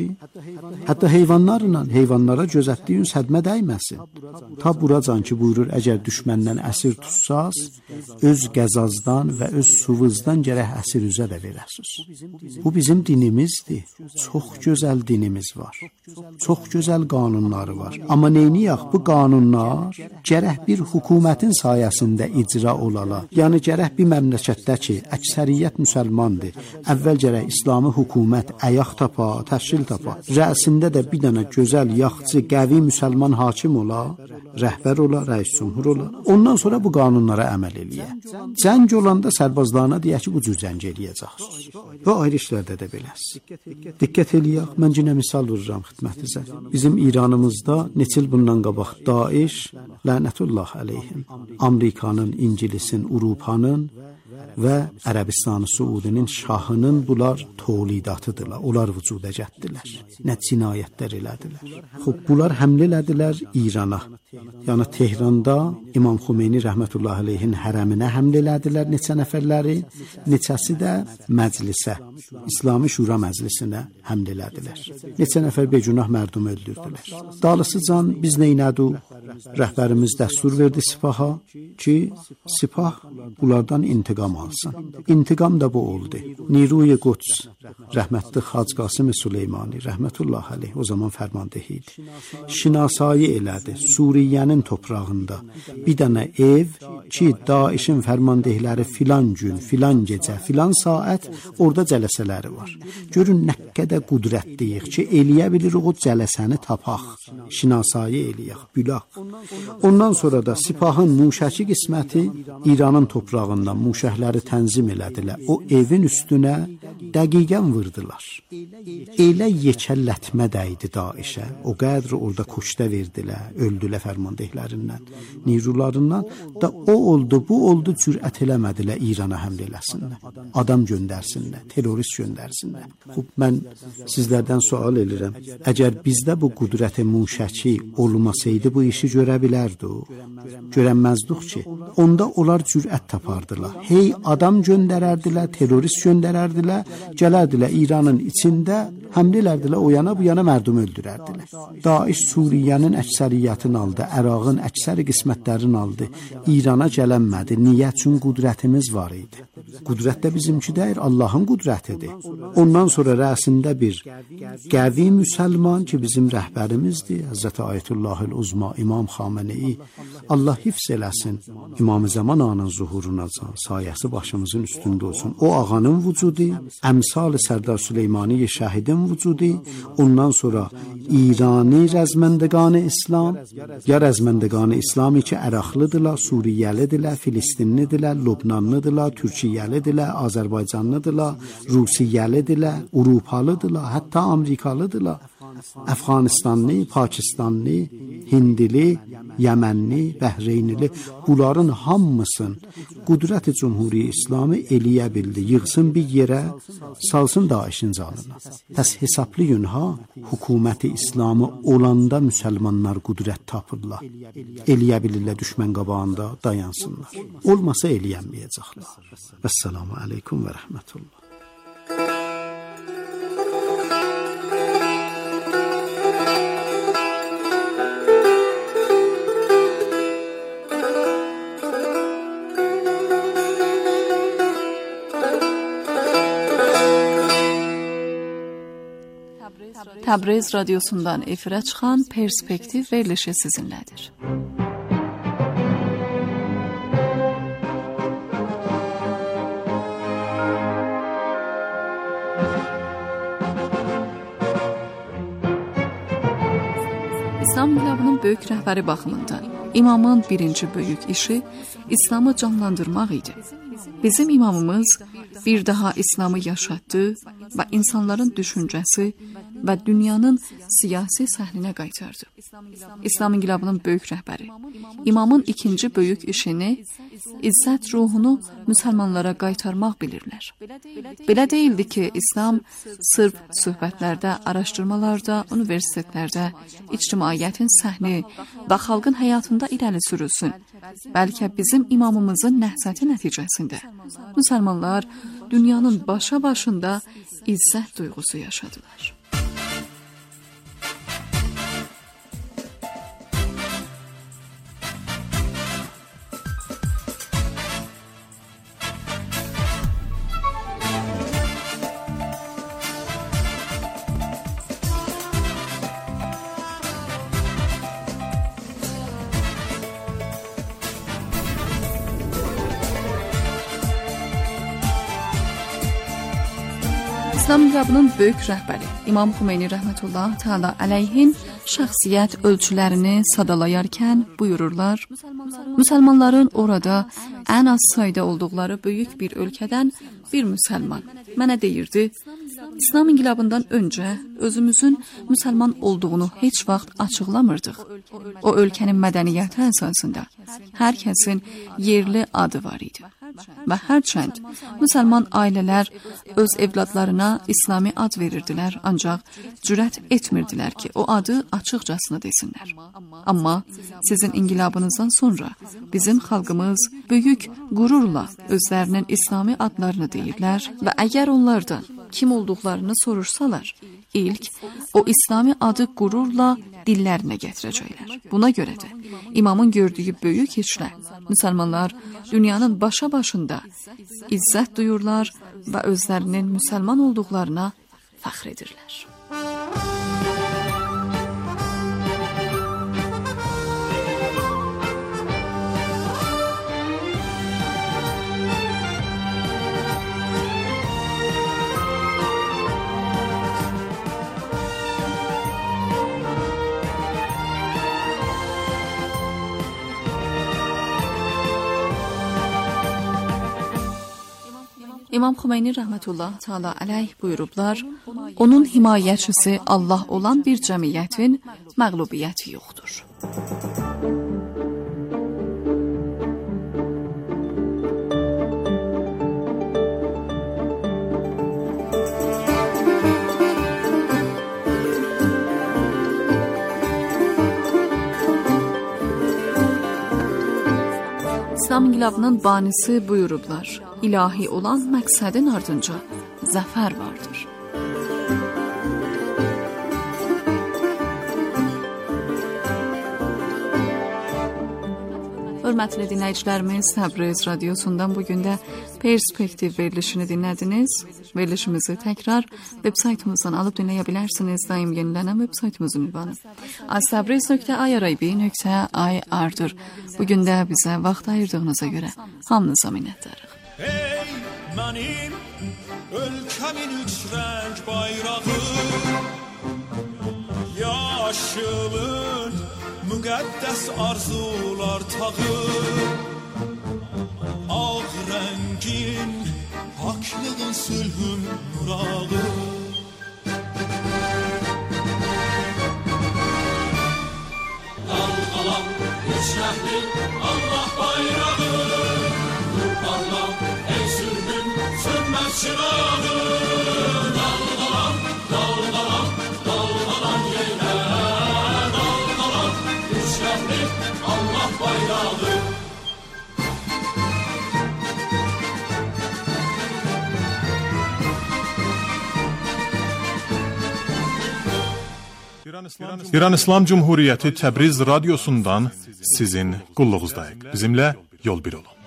hətta heyvanlara gözətdiyin sədmə dəyməsin. Ta buracan ki, buyurur, əgər düşməndən əsir tutsaz, öz qəzazdan və öz suvuzdan gərək əsir üzə də verəsiz. Bu bizim dinimiz. Çox gözəl dinimiz var. Çox gözəl qanunları var. Amma neyniyək? Bu qanunlar gərək bir hökumətin sayəsində icra olala. Yəni gərək bir məmləkətdə ki, əksəriyyət müsəlmandır. Əvvəl gərək İslami hökumət əyaq tapa, təşkil tapa. Rəsində də bir dənə gözəl, yaxçı, qəvi müsəlman hakim ola, rəhbər ola, rəis cümhur ola. Ondan sonra bu qanunlara əməl eləyə. Cəng olanda sərbazlarına deyək ki, bu cür cəng eləyəcəksiniz. Və ayrı işlərdə də beləsi. Diqqət eləyək, mən cinə misal vururam xidmətinizə. Bizim İranımızda neçə il bundan qabaq Daesh, lənətullah əleyhim, Amerikanın, İngilisin, Avropanın və Ərəbistan-ı Suudinin şahının bunlar tolidatıdırlar. Onlar vücuda gətirdilər. Nə cinayətlər elədilər. Xub, bunlar həmlə elədilər İrana. Yəni Tehranda İmam Xomeyni rəhmətullahi aleyhin hərəminə həmlə elədilər neçə nəfərləri, neçəsi də məclisə, İslami Şura məclisinə həmlə elədilər. Neçə nəfər begünah mərdum öldürdülər. Dalısı can biz neynədik? Rəhbərimiz dəstur verdi sipaha ki, sipah bunlardan intiqam alsın. İntiqam da bu oldu. Niruy Quds, rəhmətli Xac Qasım Süleymani, rəhmətullahi aleyh, o zaman fərmandehi idi. Şinasayı elədi. Suriyenin toprağında bir dənə ev ki, Daişin fərmandehləri filan gün, filan gecə, filan saat orada cələsələri var. Görün nə qədər qudrətliyik ki, eləyə bilirik o cələsəni tapaq. Şinasayı eləyək, bülaq. Ondan sonra da sipahın muşəki qisməti İranın toprağından muşəhləri tənzim elədilər. O evin üstünə dəqiqən vurdular. Elə yekəllətmə dəydi Daişə. O qədri orada kuşda verdilər, öldülər fərmandehlərindən, nirularından da o oldu, bu oldu, cürət eləmədilər İrana həmlə eləsinlər. Adam göndərsinlər, terörist göndərsinlər. Xub, mən sizlərdən sual edirəm. Əgər bizdə bu qudrət muşəki olmasaydı bu işi görə bilərdi. Görənməzdik ki, onda onlar cürət tapardılar. Hey adam göndərərdilər, terörist göndərərdilər, gələrdilər İranın içində, həmlə elərdilər, o yana bu yana mərdum öldürərdilər. Daeş Suriyenin əksəriyyətini aldı, Ərağın əksəri qismətlərini aldı. İrana gələnmədi. Niyə? Çünki qudrətimiz var idi. Qudrət də bizimki deyil, Allahın qudrətidir. Ondan sonra rəsində bir qəvi müsəlman ki, bizim rəhbərimizdir, Həzrəti Ayətullahil Uzma, İmam Xamenei, Allah hifz eləsin, İmam-ı Zaman ağanın zuhuruna can, sayəsi başımızın üstündə olsun. O ağanın vücudu, əmsal-ı Sərdar Süleymani şəhidin vücudu, ondan sonra İrani rəzməndəqan-ı İslam, ya rəzməndəqan-ı İslami ki, Əraqlıdırlar, Suriyəlidirlər, Filistinlidirlər, Lubnanlıdırlar, Türkiyəlidirlər, Azərbaycanlıdırlar, Rusiyəlidirlər, Avropalıdırlar, hətta Amerikalıdırlar, Əfqanistanlı, Pakistanlı, Hindili, Yəmənli, Bəhreynli, bunların hamısın qudrət-i Cumhuriyyə İslamı eləyə bildi. Yığsın bir yerə, salsın Daişin canına. Təs hesablıyın ha, hökuməti İslamı olanda müsəlmanlar qudrət tapırlar. Eləyə bilirlər düşmən qabağında dayansınlar. Olmasa eləyənməyəcəklər. Vəssalamu aleykum və rəhmətullah. Təbriz radiosundan efirə çıxan Perspektiv verilişi sizinlədir. İslam inkilabının böyük rəhbəri baxımından imamın birinci böyük işi İslamı canlandırmaq idi. Bizim imamımız bir daha İslamı yaşatdı və insanların düşüncəsi və dünyanın siyasi səhninə qaytardı. İslam inkilabının böyük rəhbəri imamın ikinci böyük işini izzət ruhunu müsəlmanlara qaytarmaq bilirlər. Belə deyildi ki, İslam sırf söhbətlərdə, araşdırmalarda, universitetlərdə, ictimaiyyətin səhni və xalqın həyatında irəli sürülsün. Bəlkə bizim imamımızın nəhsəti nəticəsində müsəlmanlar dünyanın başında izzət duyğusu yaşadılar. İslam inkilabının böyük rəhbəri İmam Xomeyni rəhmətullah təala əleyhin şəxsiyyət ölçülərini sadalayarkən buyururlar, müsəlmanların orada ən az sayda olduqları böyük bir ölkədən bir müsəlman mənə deyirdi, İslam inkilabından öncə özümüzün müsəlman olduğunu heç vaxt açıqlamırdıq. O ölkənin mədəniyyəti əsasında hər kəsin yerli adı var idi. Və hərçənd müsəlman ailələr öz evladlarına İslami ad verirdilər, ancaq cürət etmirdilər ki, o adı açıqcasına desinlər. Amma sizin inqilabınızdan sonra bizim xalqımız böyük qürurla özlərinin İslami adlarını deyirlər və əgər onlardan kim olduqlarını soruşsalar, ilk o İslami adı qürurla dillərinə gətirəcəklər. Buna görə də imamın gördüyü böyük işlər müsəlmanlar dünyanın başa-başında izzət duyurlar və özlərinin müsəlman olduqlarına fəxr edirlər. İmam Xümeyni rəhmətullah təala əleyh buyurublar, onun himayəçisi Allah olan bir cəmiyyətin məğlubiyyəti yoxdur. İslam inqilabının banisi buyurublar, ilahi olan məqsədin ardınca zəfər vardır. Hörmətli dinləyicilərimiz, Təbriz radiosundan bugün də Perspektiv verilişini dinlədiniz. Verilişimizi təkrar web-saytımızdan alıb dinləyə bilərsiniz. Daim yenilənən web-saytımızın ünvanı astabriz.irib.ir-dir. Bugün də bizə vaxt ayırdığınıza görə hamınıza minnətdarıq. Ey mənim ölkəmin üç rəng bayrağı, yaşılın müqəddəs arzular tağı, ağ rəngin haklığın sülhün nurağı. Dalğalan üç rəngli Allah bayrağı, nur parlam ey sülhün sönməz çırağı. Dalğalan, dalğalan, dalğalan yenə, dalğalan üç rəngli Allah bayrağı. İran İslam Cumhuriyyəti Təbriz radiosundan sizin qulluğuzdayıq. Bizimlə yol bir olun.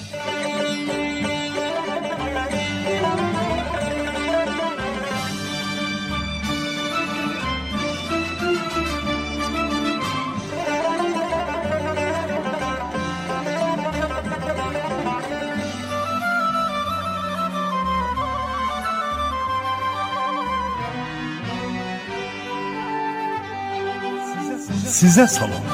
Sizə salam.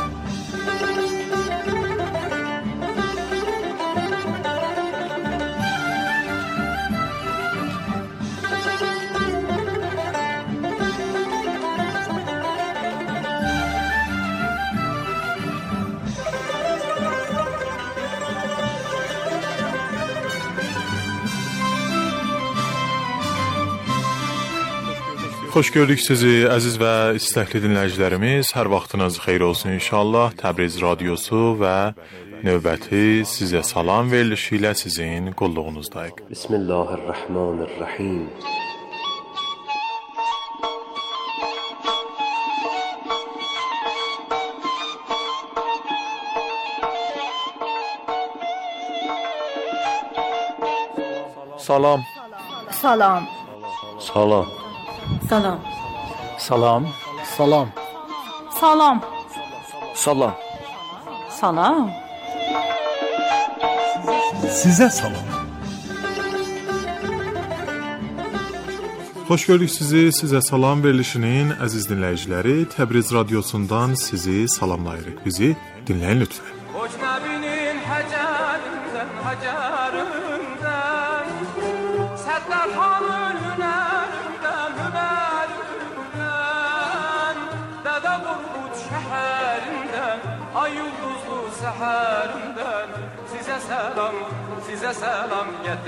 Xoş gördük sizi, əziz və istəkli dinləyicilərimiz. Hər vaxtınız xeyir olsun inşallah. Təbriz radiosu və növbəti sizə salam verilişi ilə sizin qulluğunuzdayıq. Bismillahirrahmanirrahim. Salam. Salam. Salam. Salam. Salam. Salam. Salam. Salam. Salam. Sizə salam. Xoş gördük sizi, sizə salam verilişinin əziz dinləyiciləri. Təbriz radiosundan sizi salamlayırıq. Bizi dinləyin lütfən. Əcnəbinin həcərindən, həcərindən, Səttarxanın hünərindən, hünərindən, Dədə Qorqud şəhərindən, ay ulduzlu səhərindən, sizə səlam size selam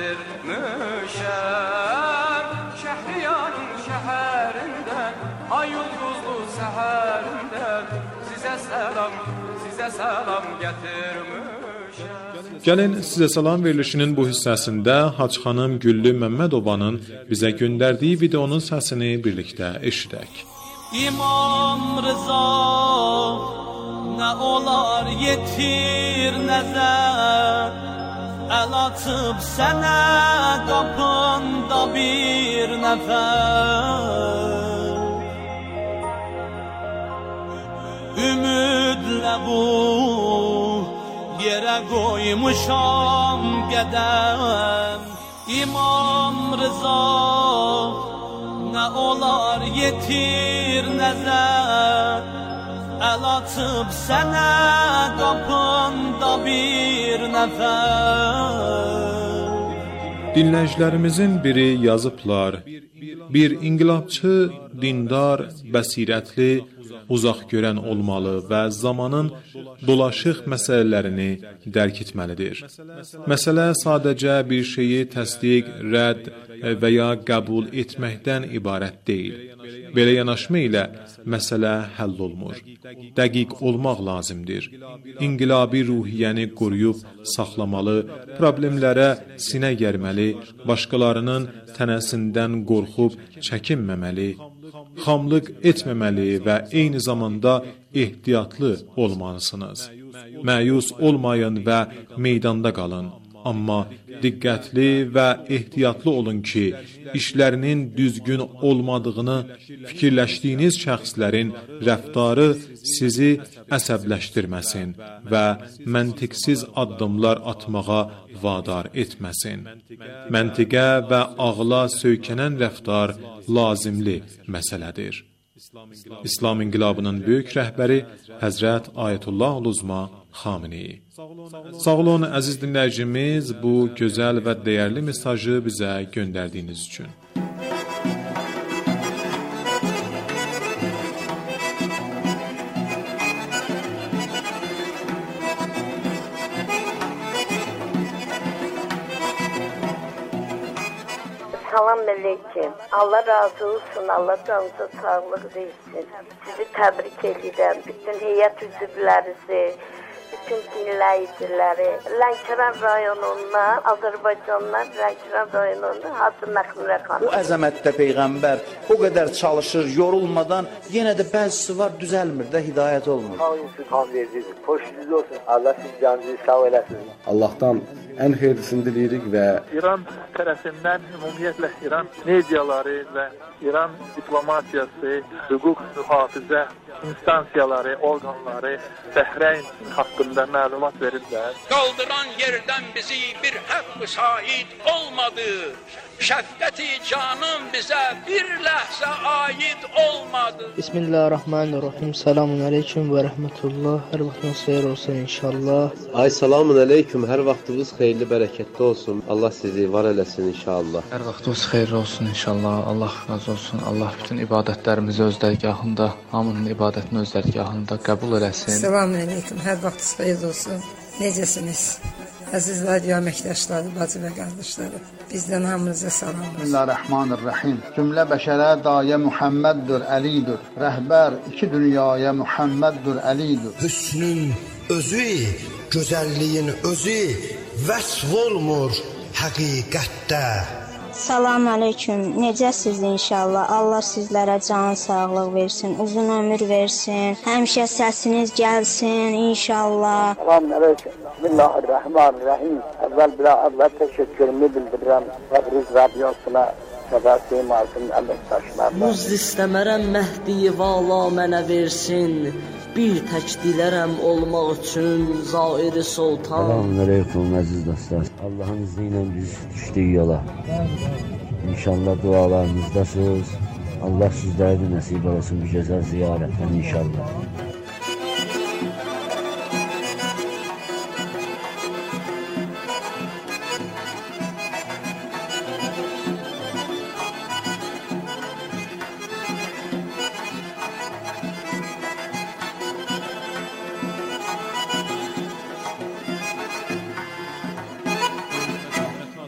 getirmişem. Şehriyar'ın şehrinden, ay yıldızlı seherinden, size selam getirmişem. Gəlin sizə salam verilişinin bu hissəsində Hacı xanım Güllü Məmmədovanın bizə göndərdiyi videonun səsini birlikdə eşidək. İmam Rıza ne olar yetir nəzər, el atıp sənə qapında bir nəfər. Ümidlə bu yere koymuşam gedem. İmam Rıza ne olar yetir nəzər, el atıp sənə qapında bir nəfər. Dinləyicilərimizin biri yazıblar. Bir inqilabçı, dindar, bəsirətli, uzaq görən olmalı və zamanın dolaşıq məsələlərini dərk etməlidir. Məsələ sadəcə bir şeyi təsdiq, rədd və ya qəbul etməkdən ibarət deyil. Belə yanaşma ilə məsələ həll olmur. Dəqiq olmaq lazımdır. İnqilabi ruhiyyəni qoruyub saxlamalı, problemlərə sinə gərməli, başqalarının tənəsindən qorxub çəkinməməli, xamlıq etməməli və eyni zamanda ehtiyatlı olmalısınız. Məyus olmayın və meydanda qalın. Amma diqqətli və ehtiyatlı olun ki, işlərinin düzgün olmadığını fikirləşdiyiniz şəxslərin rəftarı sizi əsəbləşdirməsin və məntiqsiz addımlar atmağa vadar etməsin. Məntiqə və ağla söykənən rəftar lazımlı məsələdir. İslam İnqilabının böyük rəhbəri Həzrət Ayətullah Uzma Xameneyi. Sağ olun əziz dinləyicimiz, bu gözəl və dəyərli mesajı bizə göndərdiyiniz üçün. Salam aleyküm. Allah razı olsun. Allah canınıza sağlıq versin. Sizi təbrik edirəm. Bütün heyət üzvlərinizi, bütün dinləyiciləri. Lənkəran rayonundan, Azərbaycandan Lənkəran rayonundan Hacı Məxmurə xanım. Bu əzəmətdə Peyğəmbər o qədər çalışır, yorulmadan, yenə də bəzisi var, düzəlmir də, hidayət olmur. Sultan verdidir. Hoşunuz olsun. Allah siz canınızı sağ eləsin. Allah'tan en hayırlısını dileyirik ve İran tərəfindən ümumiyyətlə İran mediaları və İran diplomatiyası, hüquq mühafizə instansiyaları, orqanları Bəhreyn haqqında məlumat verirlər. Qaldıran yerdən bizi bir həqqı şahid olmadı. Şəffəti canım bizə bir ləhzə aid olmadı. Bismillahirrahmanirrahim. Selamun aleyküm və rəhmətullah. Hər vaxtınız xeyir olsun inşallah. Ay selamun aleyküm. Hər vaxtınız xeyirli, bərəkətli olsun. Allah sizi var eləsin inşallah. Hər vaxtınız xeyirli olsun inşallah. Allah razı olsun. Allah bütün ibadətlərimizi öz dərgahında, hamının ibadətini öz dərgahında qəbul eləsin. Selamun aleyküm. Hər vaxtınız xeyir olsun. Necəsiniz? Əziz radio əməkdaşları, bacı və qardaşları, bizdən hamınıza salam. Bismillahirrahmanirrahim. Cümlə bəşərə dayə Muhammeddur, Əlidir. Rəhbər iki dünyaya Muhammeddur, Əlidir. Hüsnün özü, gözəlliyin özü vəsf olmur həqiqətdə. Salam aleyküm. Necəsiz inşallah? Allah sizlərə can sağlıq versin, uzun ömür versin. Həmişə səsiniz gəlsin inşallah. Salam aleyküm. Bismillahirrahmanirrahim. Əvvəl təşəkkürümü bildirirəm. Təbriz radiosuna və Simasın əməkdaşlarına. Muz istəmərəm Məhdi vala mənə versin. Bir tək dilərəm olmaq üçün Zairi Sultan. Selamünaleyküm əziz dostlar. Allah'ın izniyle düşdük yola. İnşallah dualarınızdasınız. Allah sizlərə də nəsib olsun bu gözəl ziyarətdən inşallah.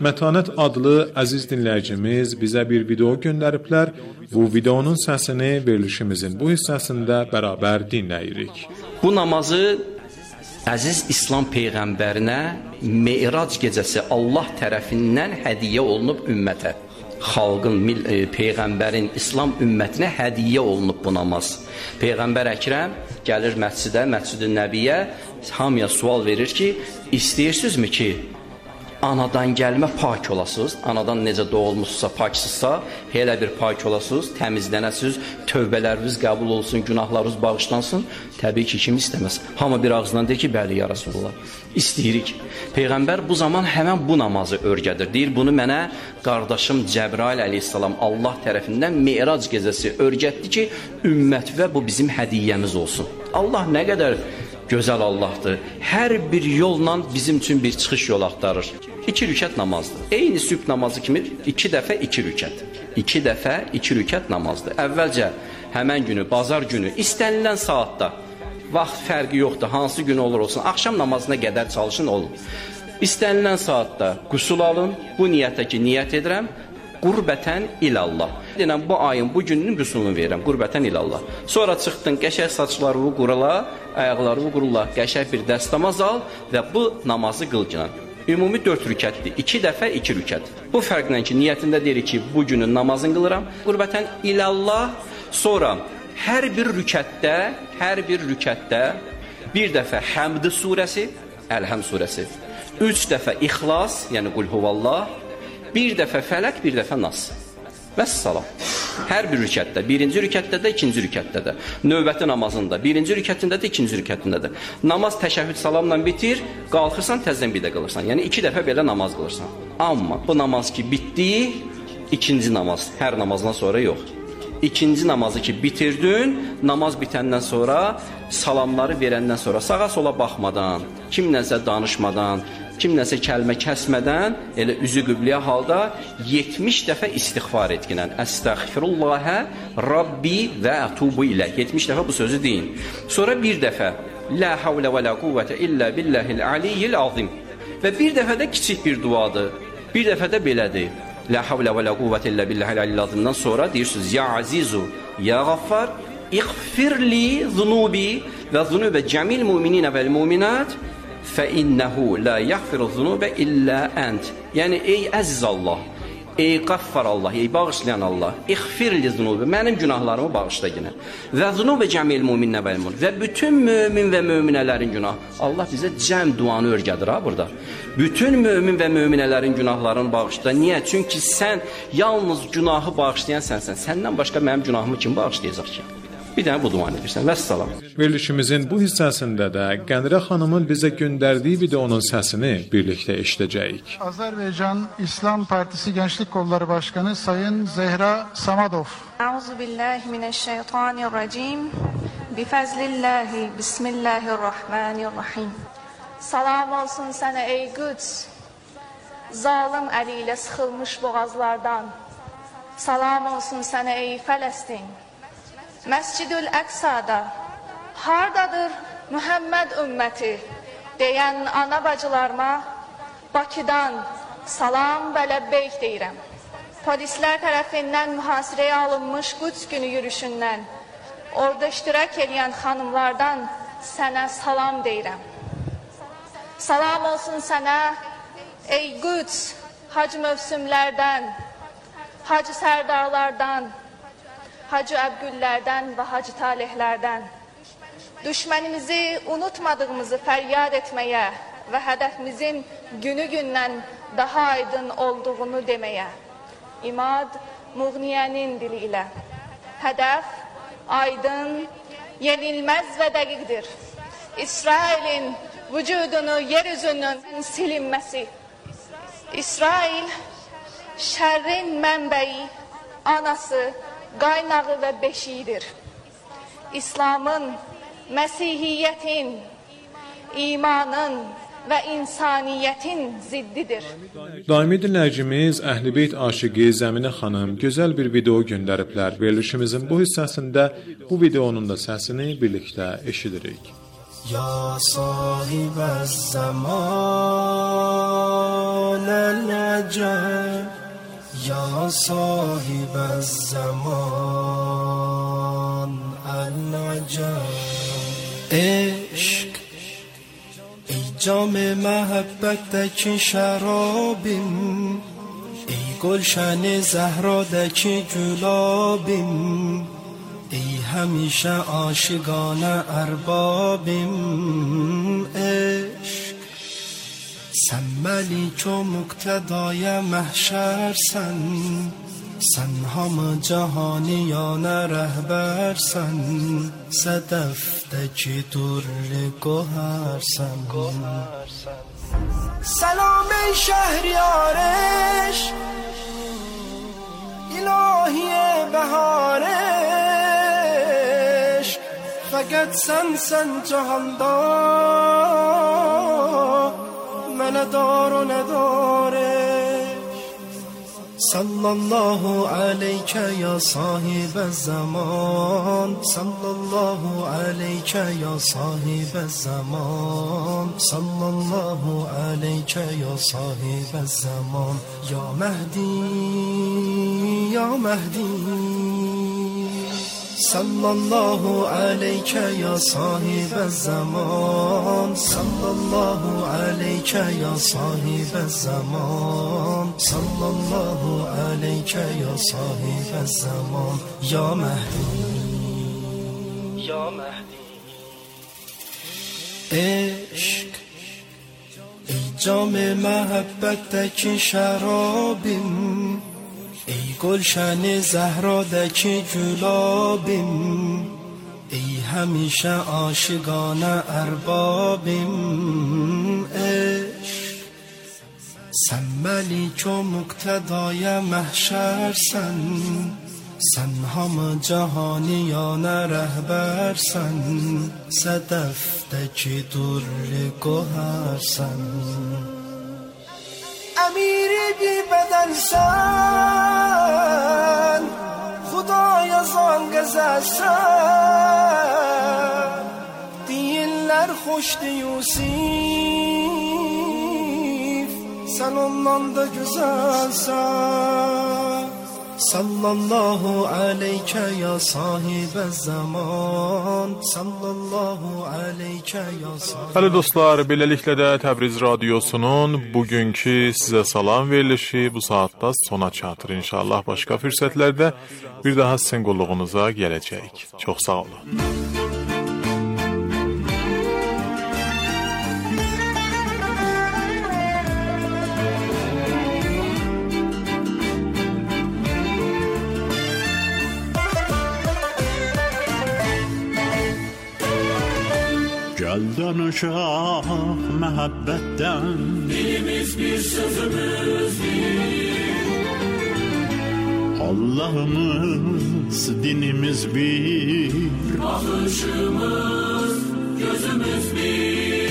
Mətanət adlı əziz dinləyicimiz bizə bir video göndəriblər. Bu videonun səsini verilişimizin bu hissəsində bərabər dinləyirik. Bu namazı əziz İslam Peyğəmbərinə Me'rac gecəsi Allah tərəfindən hədiyyə olunub ümmətə. Xalqın, Peyğəmbərin, İslam ümmətinə hədiyyə olunub bu namaz. Peyğəmbər Əkrəm gəlir məscidə, Məscid-i Nəbiyyə, hamıya sual verir ki, istəyirsinizmi ki, anadan gəlmə pak olasınız, anadan necə doğulmuşsa, paksızsa, elə bir pak olasınız, təmizlənəsiniz, tövbələriniz qəbul olsun, günahlarınız bağışlansın. Təbii ki, kim istəməz? Hamı bir ağzından deyir ki, bəli, ya Rasulullah, istəyirik. Peyğəmbər bu zaman həmən bu namazı örgədir. Deyir, bunu mənə qardaşım Cəbrail əleyhissalam Allah tərəfindən Me'rac gecəsi örgətdi ki, ümmət və bu bizim hədiyyəmiz olsun. Allah nə qədər gözəl Allahdır. Hər bir yolla bizim üçün bir çıxış yol axtarır. 2 rükət namazdır. Eyni sübh namazı kimi 2 dəfə 2 rükət. 2 dəfə 2 rükət namazdır. Əvvəlcə həmən günü, bazar günü, istənilən saatda, vaxt fərqi yoxdur, hansı gün olur olsun, axşam namazına qədər çalışın olun. İstənilən saatda qusul alın, bu niyyətə ki, niyyət edirəm, qurbətən ilallah. Deyirəm, bu ayın, bu günün qüsulunu verirəm, qurbətən ilallah. Sonra çıxdın, qəşək saçlarını qurula, ayaqlarını qurula, qəşək bir dəstəmaz al və bu namazı qılcılan. Ümumi 4 rükətdir, 2 dəfə 2 rükət. Bu fərqlə ki, niyyətində deyir ki, bu günün namazını qılıram, qurbətən ilallah. Sonra hər bir rükətdə bir dəfə Həmd surəsi, Əlhəmd surəsi, 3 dəfə İxlas, yəni Qul huvallah, bir dəfə Fələq, bir dəfə Nas. Vəssalam. Hər bir rükətdə, birinci rükətdə də, ikinci rükətdə də, növbəti namazında, birinci rükətində də, ikinci rükətində də. Namaz təşəhhüd salamla bitir, qalxırsan, təzdən bir də qılırsan. Yəni 2 dəfə belə namaz qılırsan. Amma bu namaz ki, bitdi, ikinci namaz, hər namazdan sonra yox. İkinci namazı ki, bitirdin, namaz bitəndən sonra, salamları verəndən sonra, sağa sola baxmadan, kimlənsə danışmadan, kimlənsə kəlmə kəsmədən, elə üzü qübliyə halda 70 dəfə istiğfar etkinən. Əstəğfirullahə Rabbi və ətubu ilə. 70 dəfə bu sözü deyin. Sonra bir dəfə La havlə və la quvvətə illə billəhil aliyyil azim. Və bir dəfə də kiçik bir duadır. Bir dəfə də belədir. La havlə və la quvvətə illə billəhil aliyyil azimdən sonra deyirsiniz, Ya azizu, ya qaffar, iğfirli zunubi və zunubə cəmil mümininə vəl müminət fəinnəhu la yəğfiru zunubə illə ənd. Yəni, ey əziz Allah, ey qaffar Allah, ey bağışlayan Allah, iğfirli zunubi, mənim günahlarımı bağışla yenə. Və zunubə cəmil mümininə vəl mümin. Və bütün mömin və möminələrin günahı. Allah bizə cəm duanı örgədir ha burada. Bütün mömin və möminələrin günahlarını bağışla. Niyə? Çünki sən yalnız günahı bağışlayan sənsən. Səndən başqa mənim günahımı kim bağışlayacaq ki? Bir dənə bu duanı edirsən. Vəssalam. Verilişimizin bu hissəsində də Qənirə xanımın bizə göndərdiyi videonun səsini birlikdə eşidəcəyik. Azərbaycan İslam Partisi Gençlik Kolları Başkanı Sayın Zehra Samadov. Euzubillahimineşşeytanirracim. Bifəzlillahi, bismillahirrahmanirrahim. Salam olsun sənə ey Qüds, zalim əli ilə sıxılmış boğazlardan. Salam olsun sənə ey Fələstin. Məscid-ül Əqsada hardadır Muhammed ümməti deyən ana bacılarıma Bakıdan salam və ləbbeyk deyirəm. Polislər tərəfindən mühasirəyə alınmış Qüds günü yürüşündən, orada iştirak edən xanımlardan sənə salam deyirəm. Salam olsun sənə ey Qüds, hac mövsümlərdən, hac sərdarlardan, Hacı Əbgüllərdən və Hacı Talihlərdən düşmənimizi unutmadığımızı fəryad etməyə və hədəfimizin günü-gündən daha aydın olduğunu deməyə. İmad Muğniyənin dili ilə. Hədəf aydın, yenilməz və dəqiqdir. İsrailin vücudunu yeryüzünün silinməsi. İsrail şərrin mənbəyi, anası, qaynağı və beşiyidir. İslamın, Məsihiyyətin, imanın və insaniyyətin ziddidir. Daimi dinləyicimiz Əhl-i-Beyt aşiqi Zəminə xanım gözəl bir video göndəriblər. Verilişimizin bu hissəsində bu videonun da səsini birlikdə eşidirik. Ya sahibəz zaman العجب یا صاحب الزمان العجب. عشق ای جام محبتکی شرابیم، ای گلشن زهرادکی گلابیم، ای همیشه عاشقان اربابیم. عشق سن ملیک و مقتدای محشر سن، سن هم جهانیان رهبر سن، صدفتکی در گوهر سن. سلام ای شهریارش الهی بهارش، فقط سن جهاندار من دار و نداره. صلی الله علیک یا صاحب الزمان، صلی الله علیک یا صاحب الزمان، صلی الله علیک یا صاحب الزمان. یا مهدی یا مهدی، صلی الله علیک یا صاحب الزمان، صلی الله علیک یا صاحب الزمان، صلی الله علیک یا صاحب الزمان. یا مهدی یا مهدی. عشق ای جام محبتکی شرابیم، ای گلشن زهرادکی گلابیم، ای همیشه عاشقان اربابیم. عشق سن ملیک و مقتدای محشر سن، سن هم جهانیان رهبر سن، صدفتکی در گوهر سن. امیری بی بدن سن، خدای زان گذشتن، دیلر خوش دیوسیف سن ondan da güzelsen. صلی الله علیک یا صاحب الزمان، صلی الله علیک یا صاحب. Hələ dostlar, beləliklə də Təbriz Radiosunun bugünkü sizə salam verilişi bu saatda sona çatır. İnşallah başqa fürsətlərdə bir daha sizin qulluğunuza gələcəyik. Çox sağ olun. Gel danışaq məhəbbətdən, dilimiz bir sözümüz bir, Allah'ımız dinimiz bir, bakışımız gözümüz bir.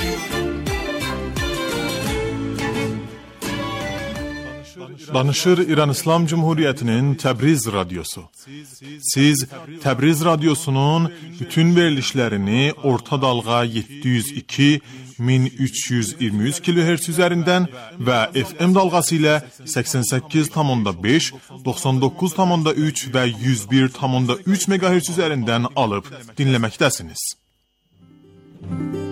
Danışır İran İslam Cumhuriyeti'nin Təbriz Radyosu. Siz Təbriz Radyosu'nun bütün verilişlerini orta dalga 702-1323 kHz üzerinden ve FM dalgası ile 88,5, 99,3 ve 101,3 MHz üzerinden alıp dinlemektesiniz.